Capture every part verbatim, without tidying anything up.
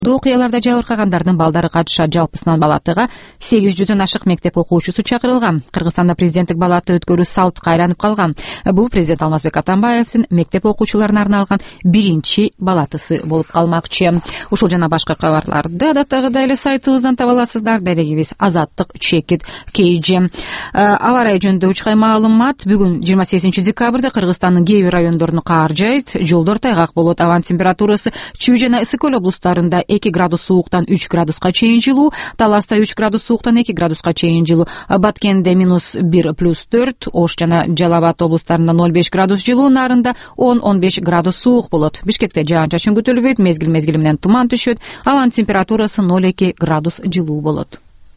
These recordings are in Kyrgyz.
Окуяларда жабыркагандардын балдары катышат. Жалпысынан балатыга сегиз жүздөн ашык мектеп окуучусу чакырылган. Кыргызстанда президенттик балаты өткөрүү салтка айланып калган. Бул президент Алмазбек Атамбаевдин мектеп окуучуларына арналган биринчи балатысы болуп калмакчы. Ушул жана башка кабарларды адаттагыдай эле сайтыбыздан таба аласыздар. Дарегибиз Азаттык чекит кейже. Аба ырайы жөнүндө учкай маалымат. Бүгүн жыйырма сегизинчи декабрда Кыргызстандын кээ бир райондорунда каар жайт, жолдор тайгак болот. Абанын температурасы Чүй жана Ысык көл облустарында эки градус сууктан үч градуска чейин жылуу, Таласта үч градус сууктан эки градуска чейин жылуу, Баткенде минус бир плюс төрт, Ош жана Жалал Абад облустарында ноль беш градус жылуу, Нарында он он беш градус суук болот. Бишкекте жаан-чачын күтүлбөйт, мезгил-мезгили менен туман түшөт, абанын температурасы ноль эки градус жылуу болот.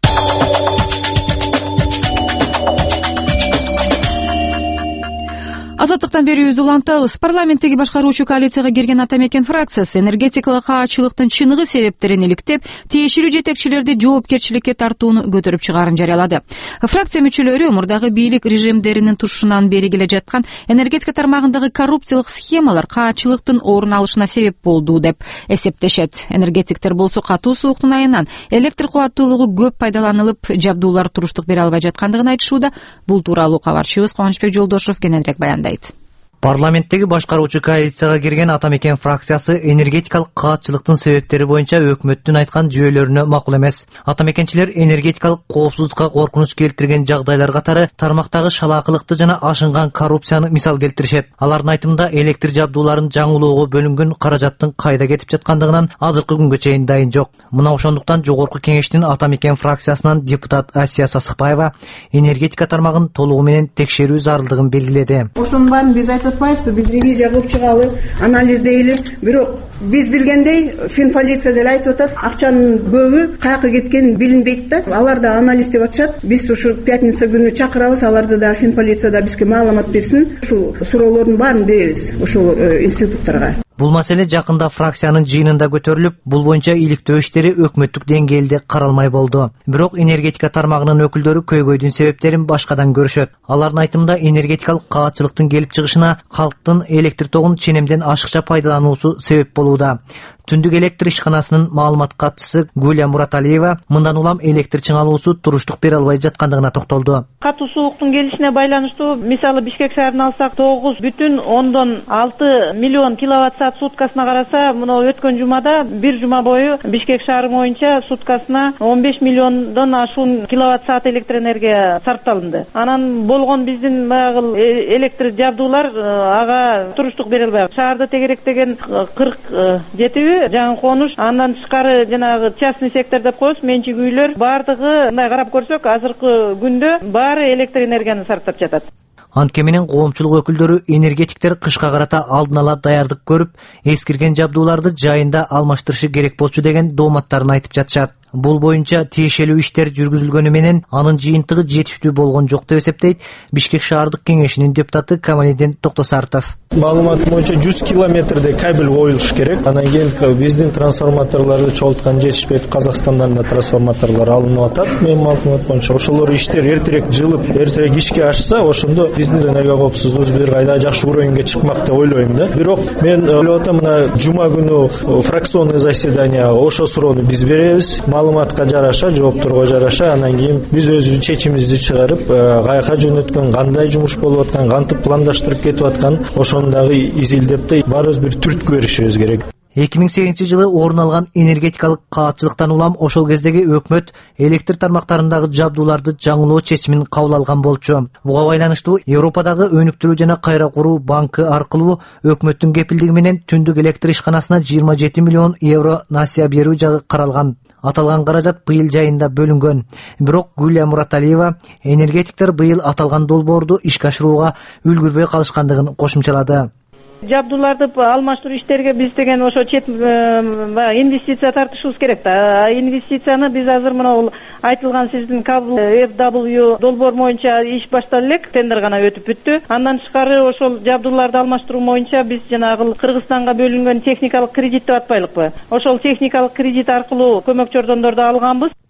Азаттыктан берүүбүздү улантабыз. Парламенттеги башкаруучу коалицияга кирген Ата Мекен фракциясы энергетикалык каатчылыктын чыныгы себептерин иликтеп, тиешелүү жетекчилерди жоопкерчиликке тартууну көтөрүп чыгаарын жарыялады. Фракция мүчөлөрү мурдагы бийлик режимдеринин тушунан бери келе жаткан энергетика тармагындагы коррупциялык схемалар каатчылыктын орун алышына себеп болду деп эсептешет. Энергетиктер болсо катуу сууктун айынан электр кубаттуулугу көп пайдаланылып, жабдуулар туруштук бере албай жаткандыгын айтышууда. Бул тууралуу кабарчыбыз Кубанычбек Жолдошов кененирээк баяндайт. Парламенттеги башкаруучу коалицияга кирген Ата Мекен фракциясы энергетикалык каатчылыктын себептери боюнча өкмөттүн айткан жүйөлөрүнө макул эмес. Ата Мекенчилер энергетикалык коопсуздукка коркунуч келтирген жагдайлар катары тармактагы шалаакылыкты жана ашынган коррупцияны мисал келтиришет. Алардын айтымында электр жабдууларын жаңылоого бөлүнгөн каражаттын кайда кетип жаткандыгынан азыркы күнгө чейин дайын жок. Мына ошондуктан жогорку кеңештин Ата Мекен фракциясынан депутат Асия Сасыкбаева энергетика тармагын толугу менен текшерүү зарылдыгын белгиледи. Ошонун баарын биз айтып атпайбызбы, биз ревизия кылып чыгалы, анализдейли. Бирок биз билгендей Финполиция деле айтып атат, акчанын көбү каяка кеткени билинбейт да. Алар да анализ деп атышат. Биз ушу пятница күнү чакырабыз, аларды да Финполиция да бизге маалымат берсин. Ушул суроолордун баарын беребиз ушул институттарга. Бул маселе жакында фракциянын жыйынында көтөрүлүп, бул боюнча иликтөө иштери өкмөттүк деңгээлде каралмай болду. Бирок энергетика тармагынын өкүлдөрү көйгөйдүн себептерин башкадан көрүшөт. Алардын айтымында энергетикалык каатчылыктын келип чыгышына калктын электр тогун ченемден ашыкча пайдалануусу себеп болууда. Түндүк электр ишканасынын маалымат катчысы Гүлия Мураталиева мындан улам электр чыңалуусу туруштук бере албай жаткандыгына токтолду. Катуу сууктун келишине байланыштуу, мисалы Бишкек шаарын алсак, тогуз бүтүн ондон алты миллион киловатт саат суткасына караса, мына өткөн жумада бир жума бою Бишкек шаары боюнча суткасына он беш миллиондон ашуун киловатт саат электр энергия сарпталынды. Анан болгон биздин баягы электр жабдуулар ага туруштук бере албай. Шаарды тегеректеген кырк жети жаңы конуш, андан тышкары жанагы частный сектор деп коебуз, менчик үйлөр баардыгы мындай карап көрсөк, азыркы күндө баары электр энергияны сарптап жатат. Антке менен коомчулук өкүлдөрү энергетиктер кышка карата алдын ала даярдык көрүп, эскирген жабдууларды жайында алмаштырышы керек болчу деген дооматтарын айтып жатышат. Бул боюнча тиешелүү иштер жүргүзүлгөнү менен анын жыйынтыгы жетиштүү болгон жок деп эсептейт Бишкек шаардык кеңешинин депутаты Камалидин Токтосартов. Маалымат боюнча жүз километрдей кабель коюлуш керек. Анан кийин биздин трансформаторлорду чогулткан жетишпейт. Казакстандан да трансформаторлор алынып атат. Мен маалымат боюнча ошолор иштер эртерээк жылып, эртерээк ишке ашса, ошондо биздин энергия коопсуздугубуз бир кайда жакшы уровеньге чыкмак деп ойлойм да. Бирок мен ойлоп атам, мына жума күнү фракционный заседание ошо суроону биз беребиз. Маалыматка жараша, жоопторго жараша, анан кийин биз өзүбүздүн чечимибизди чыгарып, каяка жөнөткөн, кандай жумуш болуп аткан, кантип пландаштырып кетип аткан, ошону дагы изилдеп да баарыбыз бир түрткү беришибиз керек. эки миң сегизинчи жылы орун алган энергетикалык каатчылыктан улам ошол кездеги өкмөт электр тармактарындагы жабдууларды жаңылоо чечимин кабыл алган болчу. Буга байланыштуу Европадагы өнүктүрүү жана кайра куруу банкы аркылуу өкмөттүн кепилдиги менен түндүк электр ишканасына жыйырма жети миллион евро насыя берүү жагы каралган. Аталган каражат быйыл жайында бөлүнгөн. Бирок Гүлия Мураталиева энергетиктер быйыл аталган долбоорду ишке ашырууга үлгүрбөй калышкандыгын кошумчалады. Жабдууларды алмаштыруу иштерге биз деген ошо чет инвестиция тартышыбыз керек да. Инвестицияны биз азыр мына айтылган сиздин кабл эф дабл ю долбоор боюнча иш башталып элек, тендер гана өтүп бүттү. Андан тышкары ошол жабдууларды алмаштыруу боюнча биз жанагы Кыргызстанга бөлүнгөн техникалык кредит деп атпайлыкпы? Ошол техникалык кредит аркылуу көмөк жардамдарды алганбыз.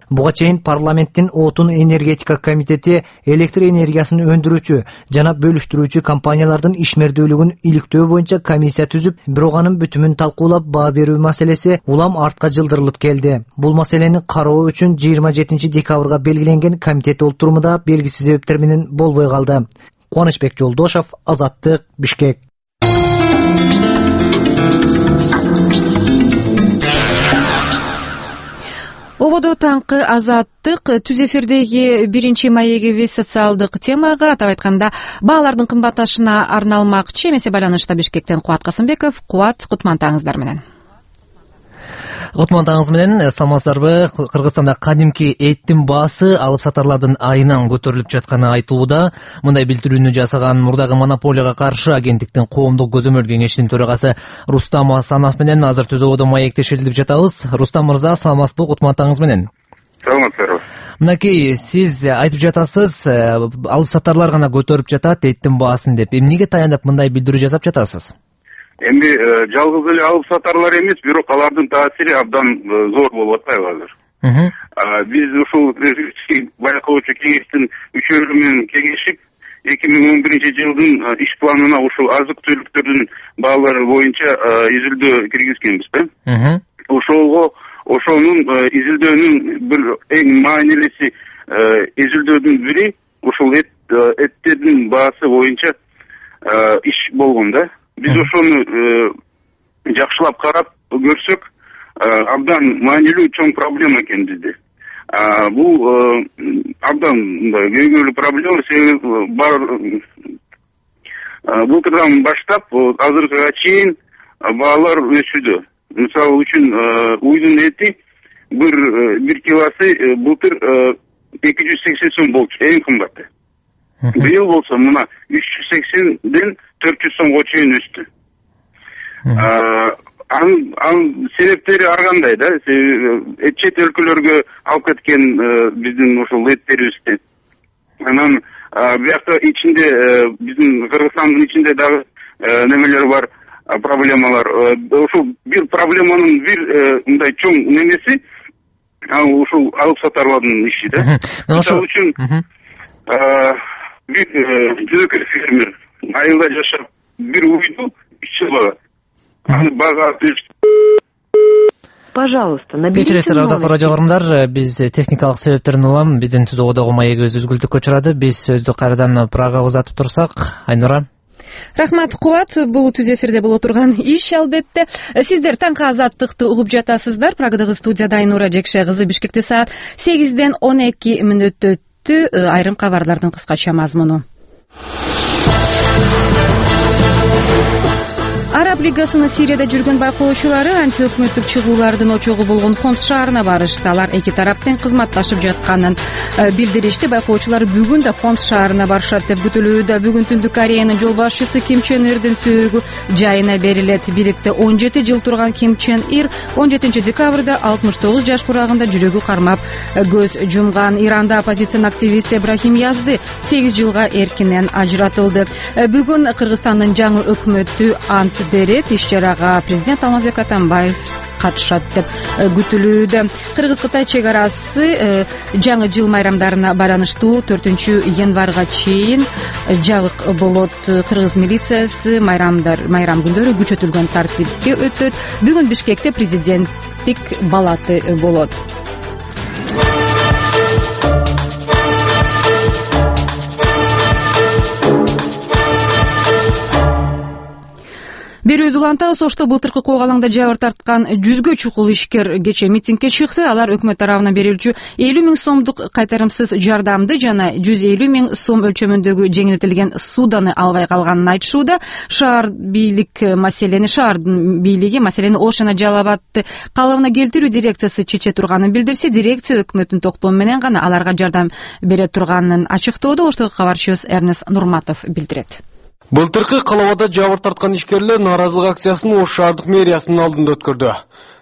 Буга чейин парламенттин отун энергетика комитети электр энергиясын өндүрүүчү жана бөлүштүрүүчү компаниялардын ишмердүүлүгүн иликтөө боюнча комиссия түзүп, бирок анын бүтүмүн талкуулап баа берүү маселеси улам артка жылдырылып келди. Бул маселени кароо үчүн жыйырма жетинчи декабрга белгиленген комитет олтуруму белгисиз себептер менен болбой калды. Кубанычбек Жолдошов, Азаттык, Бишкек. Ободо таңкы Азаттык түз эфирдеги биринчи маегибиз социалдык темага, атап айтканда баалардын кымбатташына арналмакчы. Эмесе байланышта Бишкектен Кубат Касымбеков. Кубат, кутмантаңыздар менен. Кутмантаңыз менен, саламатсыздарбы? Кыргызстанда кадимки эттин баасы алып сатарлардын айынан көтөрүлүп жатканы айтылууда. Мындай билдирүүнү жасаган мурдагы монополияга каршы агенттиктин коомдук көзөмөл кеңешинин төрагасы Рустам Асанов менен азыр Түз ободо маектешилип жатабыз. Рустам мырза, саламатсызбы? Кутмантаңыз менен. Саламатсыздарбы. Мынакей, сиз айтып жатасыз, алып сатарлар гана көтөрүп жатат эттин баасын деп. Эмнеге таянып мындай билдирүү жасап жатасыз? Эми жалгыз эле алып сатарлар эмес, бирок алардын таасири абдан зор болуп атпайбы азыр. Биз ушул байкоочу кеңештин мүчөлөрү менен кеңешип, эки миң он биринчи жылдын иш планына ушул азык түлүктөрдүн баалары боюнча изилдөө киргизгенбиз да. Ошого ошонун изилдөөнүн бир эң маанилиси изилдөөдүн бири ушул эттердин баасы боюнча иш болгон да. Биз ошону жакшылап карап көрсөк, абдан маанилүү чоң проблема экен бизде. Бул абдан мындай көйгөйлүү проблема, себеби бар былтырдан баштап азыркыга чейин баалар өсүүдө. Мисалы үчүн уйдун эти бир бир килосы былтыр эки жүз сексен сом болчу, эң кымбаты. Быйыл болсо мына үч жүз сексенден төрт жүз сомго чейин өстү. Анын себептери ар кандай да, чет өлкөлөргө алып кеткен биздин ушул эттерибизди. Анан биякта ичинде биздин Кыргызстандын ичинде дагы немелер бар, проблемалар. Ушул бир проблеманын бир мындай чоң немеси ушул алып сатарлардын иши да. Мисалы үчүн бир жүзөкөй фермер айылда жашап бир уйду үч жыл багат. Аны бага Пожалуйста, наберите Кечиресиздер, ардактуу радио көрөрмандар, биз техникалык себептерден улам биздин Түз ободогу маегибиз үзгүлтүккө учурады. Биз сөздү кайрадан Прагага узатып турсак, Айнура. Рахмат, Кубат. Бул Түз эфирде боло турган иш, албетте. Сиздер таңкы Азаттыкты угуп жатасыздар. Прагадагы студияда Айнура Жекше кызы. Бишкекте саат сегизден он эки мүнөт өттү. Айрым кабарлардын кыскача мазмуну. Араб лигасынын Сирияда жүргөн байкоочулары антиөкмөттүк чыгуулардын очогу болгон Хомс шаарына барышты. Алар эки тараптын кызматташып жатканын билдиришти. Байкоочулар бүгүн да Хомс шаарына барышат деп күтүлүүдө. Бүгүн Түндүк Кореянын жол башчысы Ким Чен Ирдин сөөгү жайына берилет. Бийликте он жети жыл турган Ким Чен Ир он жетинчи декабрда алтымыш тогуз жаш курагында жүрөгү кармап көз жумган. Иранда оппозициянын активисти Ибрахим Язды сегиз жылга эркинен ажыратылды. Бүгүн Кыргызстандын жаңы өкмөтү ант берет. Иш-чарага президент Алмазбек Атамбаев катышат деп күтүлүүдө. Кыргыз-Кытай чек арасы жаңы жыл майрамдарына байланыштуу төртүнчү январга чейин жабык болот. Кыргыз милициясы майрамдар майрам күндөрү күчөтүлгөн тартипке өтөт. Бүгүн Бишкекте президенттик балаты болот. Берүүбүз улантабыз. Ошто былтыркы кок алаңда жабыр тарткан жүзгө чукул ишкер кечээ митингге чыкты. Алар өкмөт тарабынан берилчү элүү миң сомдук кайтарымсыз жардамды жана жүз элүү миң сом өлчөмүндөгү жеңилтилген сууданы албай калганын айтышууда. Шаар бийлик маселени шаардын бийлиги маселени Ош жана Жалал Абадты калыбына келтирүү дирекциясы чече турганын билдирсе, дирекция өкмөттүн токтому менен гана аларга жардам бере турганын ачыктоодо. Оштогу кабарчыбыз Эрнест Нурматов билдирет. Былтыркы калабада жабыр тарткан ишкерлер нааразылык акциясын Ош шаардык мэриясынын алдында өткөрдү.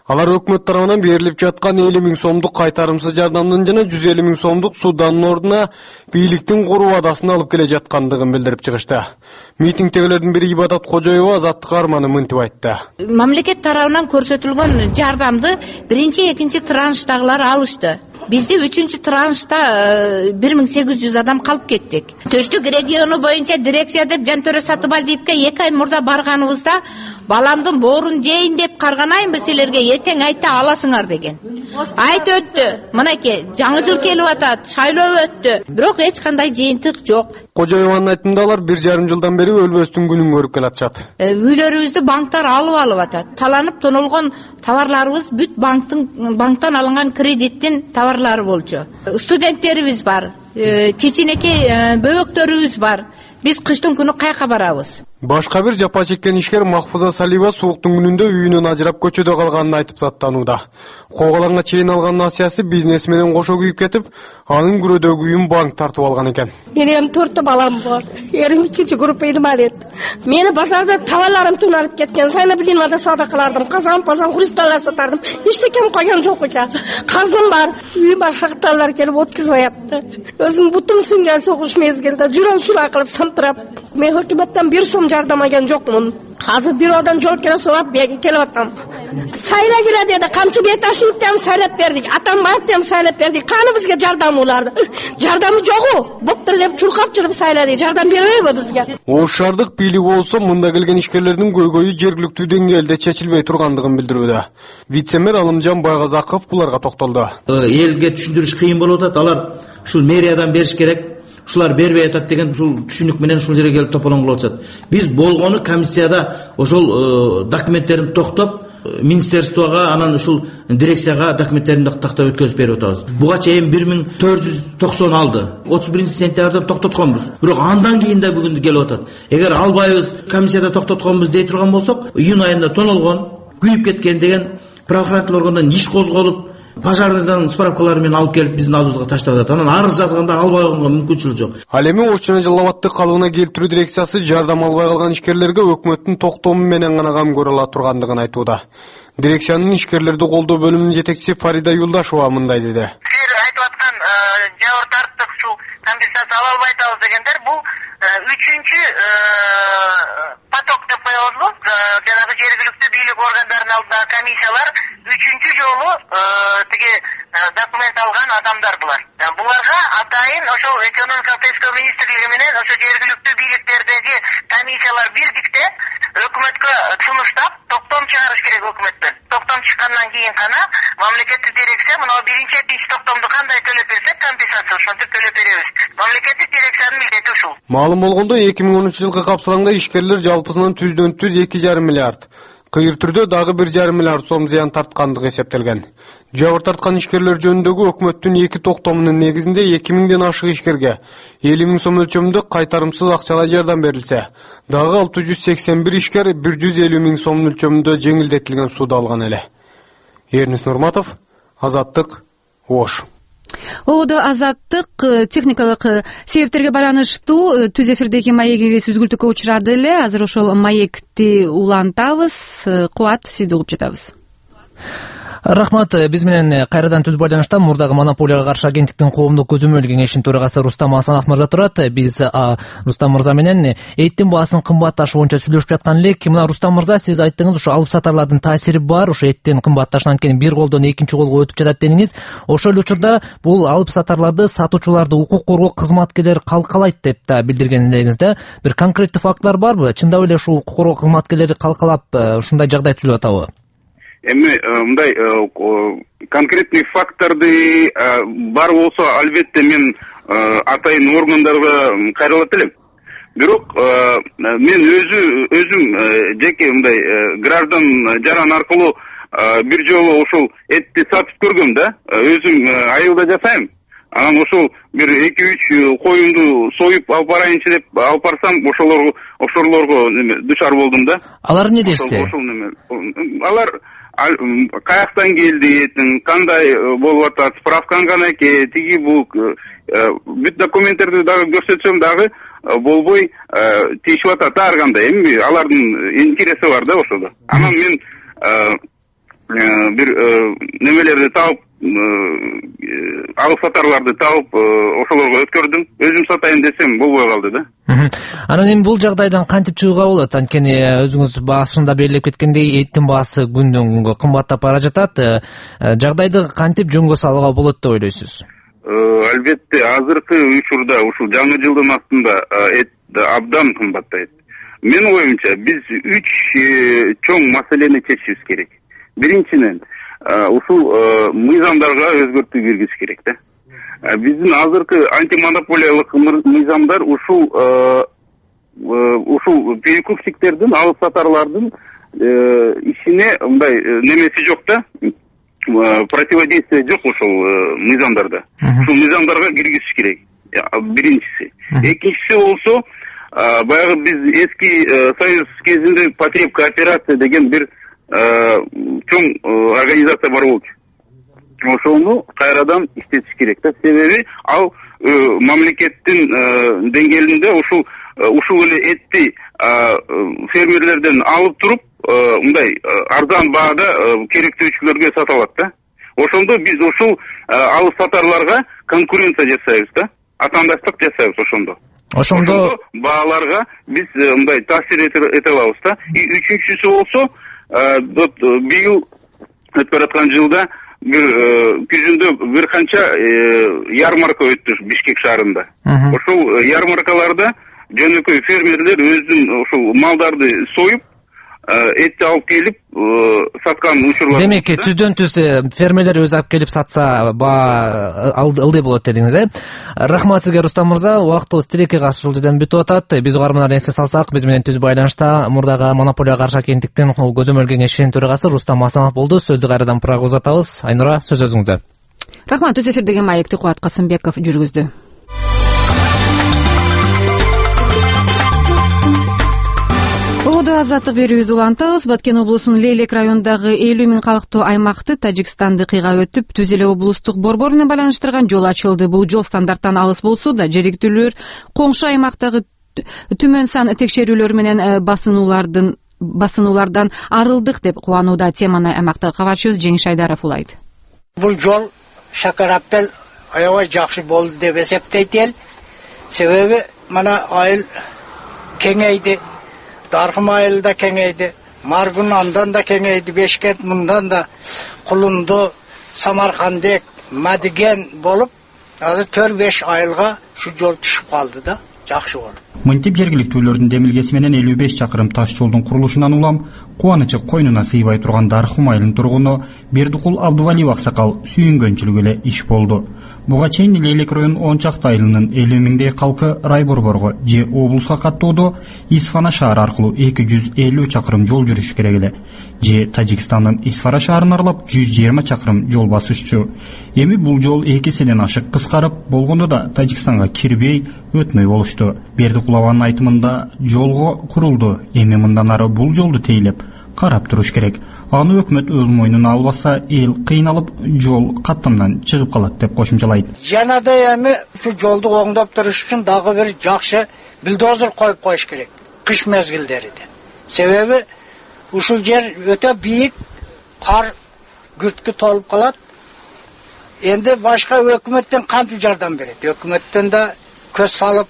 Алар өкмөт тарабынан берилип жаткан элүү миң сомдук кайтарымсыз жардамдын жана жүз элүү миң сомдук суданын ордуна бийликтин куруу вадасын алып келе жаткандыгын билдирип чыгышты. Митингдегилердин бири Ибадат Кожоева Азаттык Арманы мынтип айтты. Мамлекет тарабынан көрсөтүлгөн жардамды биринчи, экинчи транштагылар алышты. Бизде үчүнчү траншта бир миң сегиз жүз адам калып кеттик. Түштүк региону боюнча дирекция деп Жантөре Сатыбалдиевке эки ай мурда барганыбызда баламдын боорун жейин деп карганайынбы силерге, эртең айтта аласыңар деген. Айт өттү. Мынакей жаңы жыл келип атат, шайлоо өттү. Бирок эч кандай жыйынтык жок. Кожоеванын айтымында алар бир жарым жылдан бери өлбөстүн күнүн көрүп келатышат. Үйлөрүбүздү банктар алып алып атат. Таланып тонолгон товарларыбыз бүт банктын банктан алынган кредиттин товарлары болчу. Студенттерибиз бар, кичинекей бөбөктөрүбүз бар. Биз кыштын күнү кайка барабыз? Башка бир жапа чеккен ишкер Махфуза Салиева сууктун күнүндө үйүнөн ажырап көчөдө калганын айтып даттанууда. Коголанга чейин алган насыясы бизнес менен кошо күйүп кетип, анын күрөдөгү үйүн банк тартып алган экен. Менин төрт балам бар. Эрим экинчи группа инвалид. Мени базарда товарларым туналып кеткен. Сайна билинмада сауда кылардым. Казан, пазан, христалар сатардым. Эчтекем койгон жок экен. Казым бар. Үй бар, хакталар келип откузуп атты. Өзүм бутум сиңген согуш мезгилде жүрөм шула кылып сынтырап. Мен өкмөттөн бир сом жардам алган жокмун. Азыр бирөөдөн жол келе сурап келип атам. Сайла кире деди, камчы бет ашыптан сайлап бердик. Атамбаевден сайлап бердик. Каны бизге жардам уларды. Жардамы жогу. Боптур деп чуркап жүрүп сайлады. Жардам бербейби бизге? Ош шаардык бийлиги болсо мында келген ишкерлердин көйгөйү жергиликтүү деңгээлде чечилбей тургандыгын билдирүүдө. Вице-мэр Алымжан Байгазаков буларга токтолду. Элге түшүндүрүш кыйын болуп атат. Алар ушул мэриядан бериш керек. Ушулар бербей атат деген ушул түшүнүк менен ушул жерге келип тополоң кылып атышат. Биз болгону комиссияда ошол документтерин токтоп, министерствого, анан ушул дирекцияга документтерин тактап өткөзүп берип атабыз. Буга чейин бир миң төрт жүз токсон алды. отуз биринчи сентябрдан токтотконбуз. Бирок андан кийин да бүгүн келип атат. Эгер албайбыз, комиссияда токтотконбуз дей турган болсок, июнь айында тонолгон, күйүп кеткен деген правоохранительный органдан иш козголуп, пожарныйдан справкалары менен алып келип биздин алдыбызга таштап атат. Анан арыз жазганда албай койгонго мүмкүнчүлүк жок. Ал эми Ош жана Жалал Абадты калыбына келтирүү дирекциясы жардам албай калган ишкерлерге өкмөттүн токтому менен гана кам көрө ала тургандыгын айтууда. Дирекциянын ишкерлерди колдоо бөлүмүнүн жетекчиси Фарида Юлдашева мындай деди. Силер айтып аткан жабыр тарттык, ушул компенсация ала албай атабыз дегендер, бул үчүнчү поток деп коебузбу? Жанагы жергиликтүү бийлик органдарынын алдындагы комиссиялар үчүнчү жолу тиги документ алган адамдар булар. Буларга атайын ошол экономика саясат министрлиги менен ошо жергиликтүү бийликтердеги комиссиялар бирдикте өкмөткө сунуштап токтом чыгарыш керек өкмөттөн. Токтом чыккандан кийин гана мамлекеттик дирекция мына биринчи, экинчи токтомду кандай төлөп берсек компенсация ошентип төлөп беребиз. Мамлекеттик дирекциянын милдети ушул. Маалым болгондой эки миң он үчүнчү жылкы капсалаңда ишкерлер жалпысынан түздөн түз эки жарым миллиард, кыйыр түрдө дагы бир жарым миллиард сом зыян тарткандыгы эсептелген. Жабыр тарткан ишкерлер жөнүндөгү өкмөттүн эки токтомунун негизинде эки миңден ашык ишкерге элүү миң сом өлчөмүндө кайтарымсыз акчалай жардам берилсе, дагы алты жүз сексен бир ишкер бир жүз элүү миң сом өлчөмүндө жеңилдетилген сууду алган эле. Эрнис Нурматов, Азаттык, Ош. Ободо Азаттык техникалык себептерге байланыштуу түз эфирдеги маегибиз үзгүлтүккө учурады эле. Азыр ошол маекти улантабыз. Кубат, сизди угуп жатабыз. Рахмат, биз менен кайрадан түз байланышта мурдагы монополияга каршы агенттиктин коомдук көзөмөл кеңешинин төрагасы Рустам Асанов мырза турат. Биз Рустам мырза менен эттин баасынын кымбатташы боюнча сүйлөшүп жаткан элек. Мына Рустам мырза, сиз айттыңыз, ошо алып сатарлардын таасири бар, ошо эттин кымбатташынан кийин бир колдон экинчи колго өтүп жатат дедиңиз. Ошол учурда бул алып сатарларды сатуучуларды укук коргоо кызматкерлери калкалайт деп да билдирген элеңиз да. Бир конкреттүү фактылар барбы? Чындап эле ушул укук коргоо кызматкерлери калкалап ушундай жагдай түзүлүп атабы? Эми мындай конкретный факторду бар болсо, албетте мен атайын органдарга кайрылат элем. Бирок мен өзү өзүм жеке мындай граждан жаран аркылуу бир жолу ошол этти сатып көргөм да. Өзүм айылда жашайм. Анан ошол бир эки үч коюмду союп алып барайынчы деп алып барсам, ошолорго ошолорго душар болдум да. Алар не дешти? Алар каяктан келди, кандай болуп атат, справкаң канаке, тиги бул бүт документтерди дагы көрсөтсөм дагы болбой тийишип атат ар кандай. Эми алардын интереси бар да ошодо. Анан мен бир немелерди таап, алып сатарларды таап, ошолорго өткөрдүм. Өзүм сатайын десем болбой калды да. Анан эми бул жагдайдан кантип чыгууга болот? Анткени өзүңүз башында белгилеп кеткендей, эттин баасы күндөн күнгө кымбаттап бара жатат. Жагдайды кантип жөнгө салууга болот деп ойлойсуз? Албетте, азыркы учурда ушул жаңы жылдын астында эт абдан кымбаттайт. Менин оюмча, биз үч чоң маселени чечишибиз керек. Биринчиден, ушул мыйзамдарга өзгөртүү киргизиш керек да. Биздин азыркы антимонополиялык мыйзамдар ушул ушул перекупщиктердин, алып сатарлардын ишине мындай немеси жок да. Противодействие жок ушул мыйзамдарда. Ушул мыйзамдарга киргизиш керек. Биринчиси. Экинчиси болсо, баягы биз эски Союз кезинде потреб кооперация деген бир чоң организация бар болчу. Ошону кайрадан иштетиш керек да. Себеби ал мамлекеттин деңгээлинде ушул ушул эле этти фермерлерден алып туруп, мындай арзан баада керектүүчүлөргө сата алат да. Ошондо биз ушул алып сатарларга конкуренция жасайбыз да. Атаандаштык жасайбыз ошондо. Ошондо бааларга биз мындай таасир эте алабыз да. Үчүнчүсү болсо, быйыл өтүп бараткан жылда бир күзүндө бир канча ярмарка өттү Бишкек шаарында. Ошол ярмаркаларда жөнөкөй фермерлер өзүнүн ушул малдарды союп, этти алып келип саткан учурлар. Демек, түздөн түз фермерлер өзү алып келип сатса, баа ылдый болот дедиңиз, э? Рахмат сизге, Рустам мырза. Убактыбыз тилекке каршы жылдыдан бүтүп атат. Биз угармандар эске салсак, биз менен түз байланышта мурдагы монополияга каршы агенттиктин көзөмөл кеңешинин төрагасы Рустам Асанов болду. Сөздү кайрадан программага узатабыз. Айнура, сөз өзүңдө. Рахмат. Өз эфирдеги маекти Кубат Касымбеков жүргүздү. Оодо азаттык берүүбүздү улантабыз. Баткен облусунун Лейлек районундагы элүү миң калктуу аймакты Тажикстанды кыйгап өтүп, Түз эле облустук борбор менен байланыштырган жол ачылды. Бул жол стандарттан алыс болсо да, жергиликтүүлөр коңшу аймактагы түмөн сан текшерүүлөр менен басынуулардын басынуулардан арылдык деп кубанууда. Теманы аймактагы кабарчыбыз Жеңиш Айдаров улайт. Бул жол Шакараппел аябай жакшы болду деп эсептейт эл. Себеби мына айыл кеңейди. Даркым айыл да кеңейди, Маргун андан да кеңейди, Бешкент мындан да, Кулунду, Самаркандек, Мадиген болуп, азыр төрт беш айылга шу жол түшүп калды да, жакшы болду. Мынтип жергиликтүүлөрдүн демилгеси менен элүү беш чакырым таш жолдун курулушунан улам кубанычы койнуна сыйбай турган Даркым айылынын тургуну Бердикул Абдувалиев аксакал сүйүнгөнчүлүк эле иш болду. Буга чейин Лейлек районунун он чакты айылынын элүү миңдей калкы рай борборго же облуска каттоодо Исфана шаары аркылуу эки жүз элүү чакырым жол жүрүш керек эле. Же Тажикстандын Исфара шаарын аралап жүз жыйырма чакырым жол басышчу. Эми бул жол эки эседен ашык кыскарып болгондо да Тажикстанга кирбей, өтмөй болушту. Бердикул абанын айтымында жолго курулду. Эми мындан ары бул жолду тейлеп карап туруш керек. Аны өкмөт өз мойнуна албаса, эл кыйналып, жол каттамдан чыгып калат деп кошумчалайт. Жана да эми ушу жолду оңдоп туруш үчүн дагы бир жакшы бульдозер коюп коюш керек. Кыш мезгилдеринде. Себеби ушул жер өтө бийик, кар күрткү толуп калат. Энди башка өкмөттөн кантип жардам берет? Өкмөттөн да көз салып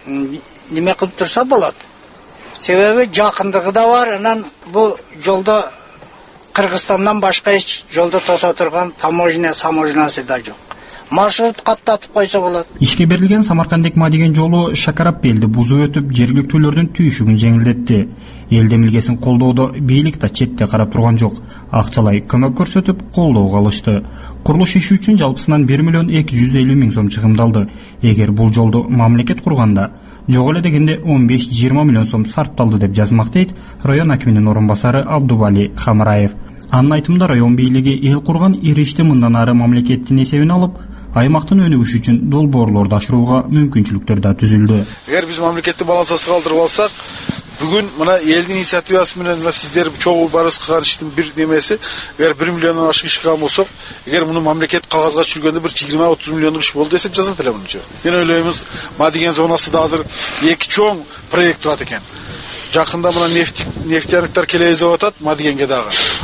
неме кылып турса болот. Себеби жакындыгы да бар, анан бу жолдо Кыргызстандан башка эч жолдо тоса турган таможня саможнасы да жок. Маршрут каттатып койсо болот. Ишке берилген Самаркандек Мадиген жолу Шакараппелди бузуп өтүп, жергиликтүүлөрдүн түйүшүгүн жеңилдетти. Эл демилгесин колдоодо бийлик да четте карап турган жок. Акчалай көмөк көрсөтүп, колдоого алышты. Курулуш иши үчүн жалпысынан бир миллион эки жүз элүү миң сом чыгымдалды. Эгер бул жолду мамлекет курганда, жок эле дегенде он беш жыйырма миллион сом сарпталды деп жазмак дейт район акиминин орун басары Абдували Хамраев. Анын айтымында район бийлиги эл курган иришти мындан ары мамлекеттин эсебине алып, аймактын өнүгүшү үчүн долбоорлорду ашырууга мүмкүнчүлүктөр да түзүлдү. Эгер биз мамлекеттин балансасы калтырып алсак, бүгүн мына элдин инициативасы менен мына сиздер чогуу барыс кылган иштин бир немеси, эгер бир миллиондон ашык иш кылган болсок, эгер муну мамлекет кагазга түшүргөндө бир жыйырма отуз миллиондук иш болду десек жазат эле мунча. Мен ойлоймуз, Мадиген зонасында азыр эки чоң проект турат экен. Жакында мына нефть нефтяниктер келе изеп атат Мадигенге дагы.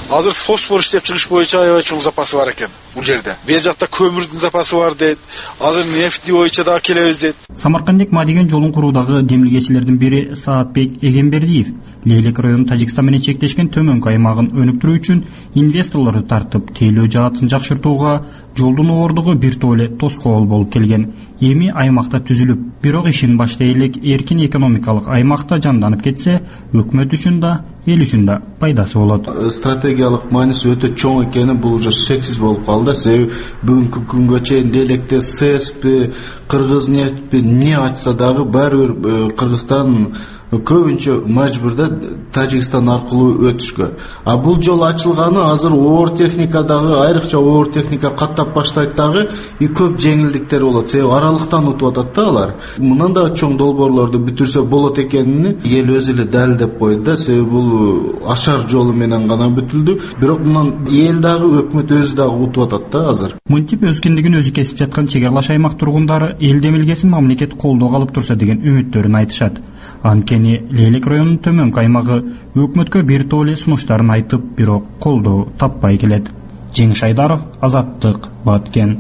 азыр фосфор иштеп чыгыш боюнча аябай чоң запасы бар экен бул жерде. Бер жакта көмүрдүн запасы бар дейт. Азыр нефти боюнча да келебиз дейт. Самаркандек Мадиген жолун куруудагы демилгечилердин бири Саатбек Эгембердиев Лейлек району Тажикстан менен чектешкен төмөнкү аймагын өнүктүрүү үчүн инвесторлорду тартып, тейлөө жаатын жакшыртууга жолдун оордугу бир топ эле тоскоол болуп келген. Эми аймакта түзүлүп, бирок ишин баштай элек эркин экономикалык аймакта жанданып кетсе, өкмөт үчүн да, эл үчүн да пайдасы болот. Стратегиялык мааниси өтө чоң экени бул уже шексиз болуп калды. Себеби бүгүнкү күнгө чейин Лейлекте СЭСпи, Кыргызнефтпи не ачса дагы баары бир Кыргызстан көбүнчө мажбурда Тажикстан аркылуу өтүшкө. А бул жол ачылганы азыр оор техникадагы, айрыкча оор техника каттап баштайт дагы и көп жеңилдиктер болот. Себеби аралыктан утуп атат да алар. Мындан да чоң долбоорлорду бүтүрсө болот экенин эл өзү эле далилдеп койду да. Себеби бул ашар жолу менен гана бүтүлдү. Бирок мындан эл дагы, өкмөт өзү дагы утуп атат да азыр. Мынтип өскөндүгүн өзү кесип жаткан чек аралаш аймак тургундары эл демилгесин мамлекет колдоого алып турса деген үмүттөрүн айтышат. Анткени Лейлек районунун төмөнкү аймагы өкмөткө бир топ эле сунуштарын айтып, бирок колдоо таппай келет. Жеңиш Айдаров, Азаттык, Баткен.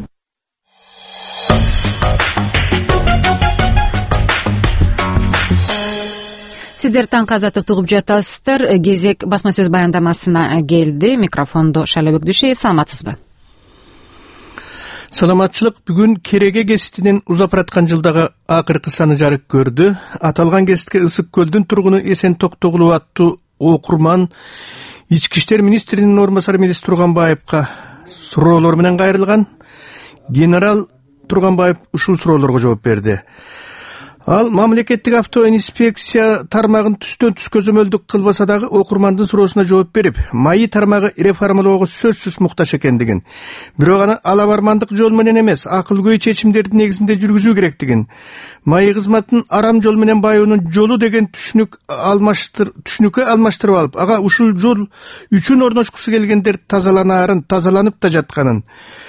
Сиздер таң азаттыкты угуп жатасыздар. Кезек басма сөз баяндамасына келди. Микрофондо Шайлабек Дүйшеев. Саламатсызбы? Саламатчылык бүгүн Кереге кеситинин узап бараткан жылдагы акыркы саны жарык көрдү. Аталган кеситке Ысык көлдүн тургуну Эсен Токтогулов аттуу окурман ички иштер министринин орун басары Мелис Турганбаевка суроолор менен кайрылган. Генерал Турганбаев ушул суроолорго жооп берди. Ал мамлекеттик автоинспекция тармагын түстөн түс көзөмөлдүк кылбаса дагы окурмандын суроосуна жооп берип, майы тармагы реформалоого сөзсүз муктаж экендигин, бирок аны алабармандык жол менен эмес, акылгөй чечимдердин негизинде жүргүзүү керектигин, майы кызматын арам жол менен байоонун жолу деген түшүнүк алмаштыр түшүнүккө алмаштырып алып, ага ушул жол үчүн орношкусу келгендер тазаланаарын, тазаланып да жатканын,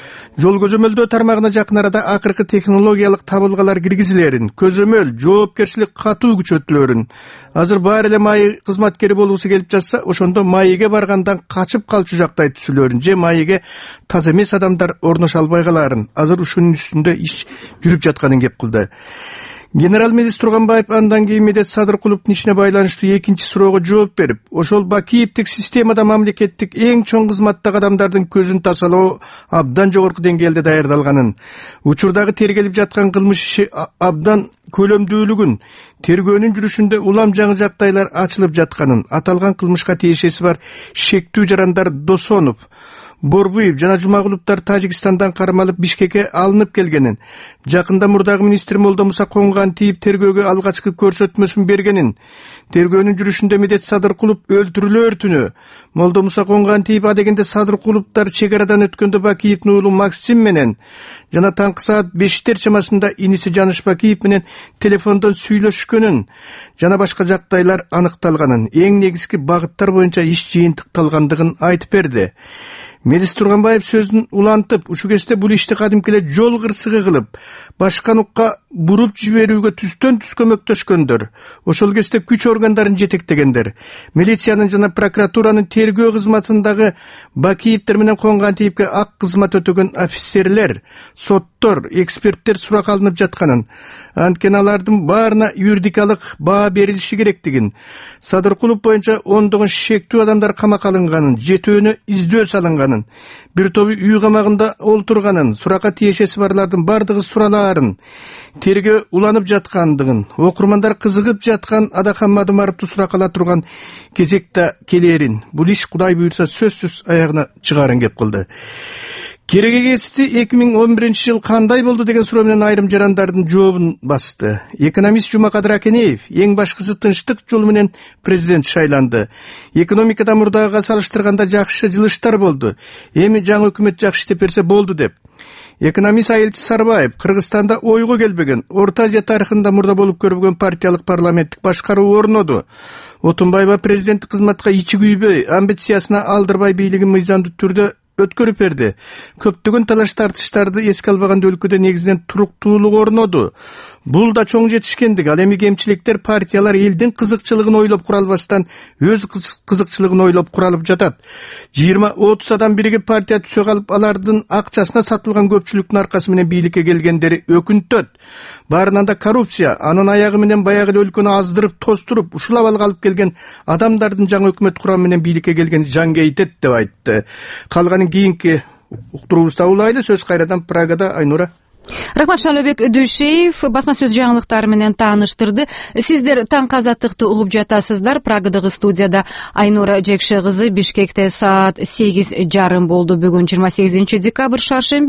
жол көзөмөлдөө тармагына жакын арада акыркы технологиялык табылгалар киргизилерин, көзөмөл, жоопкерчилик катуу күчөтүлөрүн, азыр баары эле майы кызматкери болгусу келип жатса, ошондо майыге баргандан качып калчу жактай түзүлөрүн, же майыге таза эмес адамдар орношо албай калаарын, азыр ушунун үстүндө иш жүрүп жатканын кеп кылды. Генерал Мелис Турганбаев андан кийин Медет Садыркуловдун ишине байланыштуу экинчи суроого жооп берип, ошол Бакиевдик системада мамлекеттик эң чоң кызматтагы адамдардын көзүн тасалоо абдан жогорку деңгээлде даярдалганын, учурдагы тергелип жаткан кылмыш иши абдан көлөмдүүлүгүн, тергөөнүн жүрүшүндө улам жаңы жактайлар ачылып жатканын, аталган кылмышка тиешеси бар шектүү жарандар Досонов, Борбуев жана Жумагуловдор Тажикстандан кармалып Бишкекке алынып келгенин, жакында мурдагы министр Молдомуса Конгантиев тергөөгө алгачкы көрсөтмөсүн бергенин, тергөөнүн жүрүшүндө Медет Садыркулов өлтүрүлөөр түнү Молдомуса Конгантиев адегенде Садыркуловдор чек арадан өткөндө Бакиевдин уулу Максим менен жана таңкы саат бештер чамасында иниси Жаныш Бакиев менен телефондон сүйлөшкөнүн жана башка жактайлар аныкталганын, эң негизги багыттар боюнча иш жыйынтыкталгандыгын айтып берди. Мелис Турганбаев сөзүн улантып, ушу кезде бул ишти кадимки эле жол кырсыгы кылып, башка нукка буруп жиберүүгө түстөн түз көмөктөшкөндөр, ошол кезде күч органдарын жетектегендер, милициянын жана прокуратуранын тергөө кызматындагы Бакиевдер менен Конгантиевге ак кызмат өтөгөн офицерлер, соттор, эксперттер сурак алынып жатканын, анткени алардын баарына юридикалык баа берилиши керектигин, Садыркулов боюнча ондогон шектүү адамдар камакка алынганын, жетөөнө издөө салынганын, бир тобу үй камагында олтурганын, суракка тиешеси барлардын бардыгы суралаарын, тергөө уланып жаткандыгын, окурмандар кызыгып жаткан Адахан Мадумаровду суракка ала турган кезекте келерин, бул иш Кудай буйрса сөзсүз аягына чыгаарын кеп кылды. Кереге кесити эки миң он биринчи жыл кандай болду деген суроо менен айрым жарандардын жообун басты. Экономист Жумакадыр Акенеев эң башкысы тынчтык жолу менен президент шайланды. Экономикада мурдагыга салыштырганда жакшы жылыштар болду. Эми жаңы өкмөт жакшы иштеп берсе болду деп. Экономист Айылчы Сарбаев Кыргызстанда ойго келбеген, Орто Азия тарыхында мурда болуп көрбөгөн партиялык парламенттик башкаруу орноду. Отунбаева президенттик кызматка ичи күйбөй, амбициясына алдырбай бийлигин мыйзамдуу түрдө өткөрүп берди. Көптөгөн талаш тартыштарды эске албаганда өлкөдө негизинен туруктуулук орноду. Бул да чоң жетишкендик. Ал эми кемчиликтер партиялар элдин кызыкчылыгын ойлоп кура албастан өз кызыкчылыгын ойлоп куралып жатат. жыйырма отуз адам биригип партия түзө калып, алардын акчасына сатылган көпчүлүктүн аркасы менен бийликке келгендери өкүнтөт. Баарынан да коррупция, анын аягы менен баягы өлкөнү аздырып, тостуруп, ушул абалга алып келген адамдардын жаңы өкмөт курамы менен бийликке келгени жан кейтет деп айтты. Калганын кийинки уктуруубузда улайлы. Сөз кайрадан Прагада Айнура. Рахмат, Шайлообек Дүйшеев басма сөз жаңылыктары менен тааныштырды. Сиздер таң азаттыкты угуп жатасыздар. Прагадагы студияда Айнура Жекше кызы. Бишкекте саат сегиз жарым болду. Бүгүн жыйырма сегизинчи декабрь шаршемби.